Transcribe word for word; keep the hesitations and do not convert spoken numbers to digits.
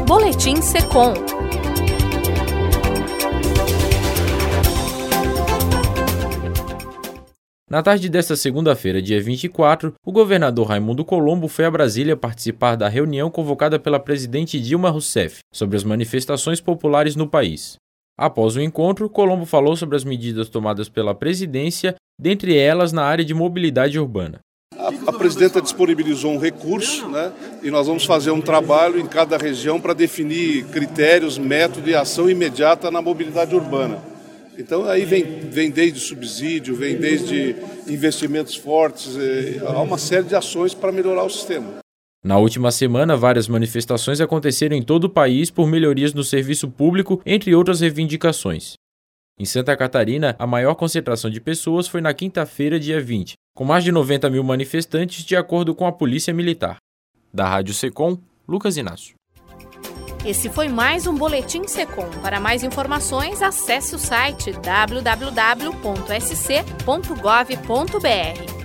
Boletim Secom. Na tarde desta segunda-feira, dia vinte e quatro, o governador Raimundo Colombo foi a Brasília participar da reunião convocada pela presidente Dilma Rousseff sobre as manifestações populares no país. Após o encontro, Colombo falou sobre as medidas tomadas pela presidência, dentre elas na área de mobilidade urbana. A, a presidenta disponibilizou um recurso, né, e nós vamos fazer um trabalho em cada região para definir critérios, método e ação imediata na mobilidade urbana. Então aí vem, vem desde subsídio, vem desde investimentos fortes, eh, há uma série de ações para melhorar o sistema. Na última semana, várias manifestações aconteceram em todo o país por melhorias no serviço público, entre outras reivindicações. Em Santa Catarina, a maior concentração de pessoas foi na quinta-feira, dia vinte, com mais de noventa mil manifestantes, de acordo com a Polícia Militar. Da Rádio Secom, Lucas Inácio. Esse foi mais um Boletim Secom. Para mais informações, acesse o site w w w ponto s c ponto gov ponto b r.